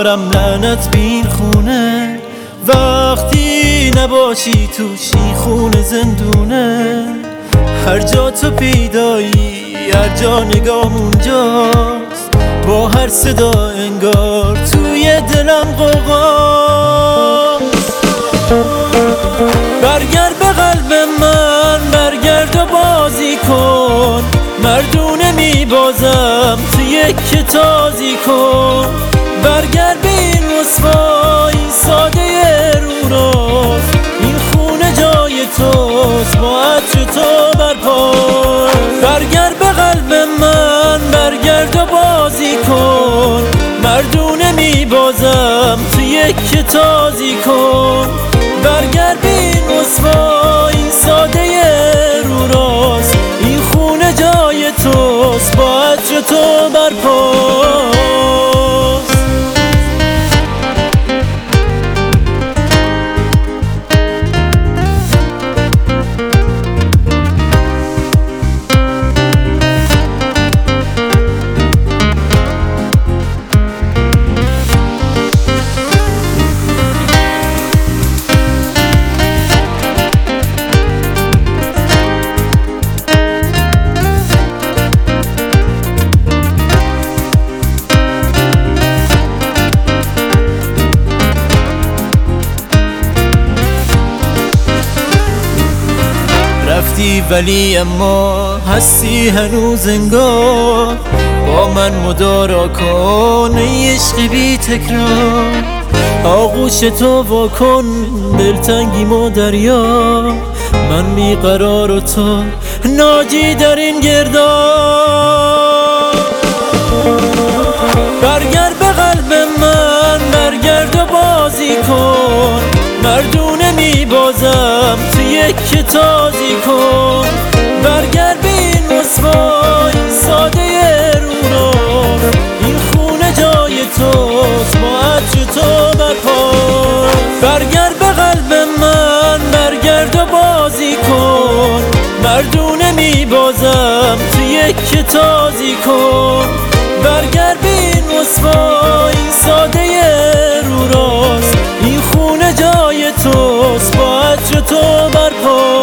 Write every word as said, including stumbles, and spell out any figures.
میارم لعنت بین خونه، وقتی نباشی توش این خونه زندونه. هر جا تو پیدایی هر جا نگام اونجاست، با هر صدا انگار توی دلم غوغاست. برگرد به قلب من، برگرد و بازی کن، مردونه میبازم تو یک تازی کن. برگرد به این رسوا، این ساده رو راست، این خونه جای توست با عطر تو برپا. برگرد به قلب من، برگرد و بازی کن، مردونه میبازم تو یک تازی کن. برگرد به این رسوا، این ساده رو راست، این خونه جای توست با عطر تو برپاست. رفتی ولی اما هستی هنوز انگار، با من مدارا کن ای عشق بی تکرار. آغوش تو واکن دلتنگی ما دریا، من بیقرار و تو ناجی در این گرداب. برگرد به قلب من، برگرد و بازی کن، مردونه میبازم تو یک تازی کن. برگرد به این رسوا، این ساده رو راست، این خونه جای توست با عطر تو برپا. برگرد به قلب من، برگرد و بازی کن، مردونه میبازم تو یک تازی کن. برگرد به این رسوا، این ساده رو راست، این خونه جای توست با عطر تو برپا.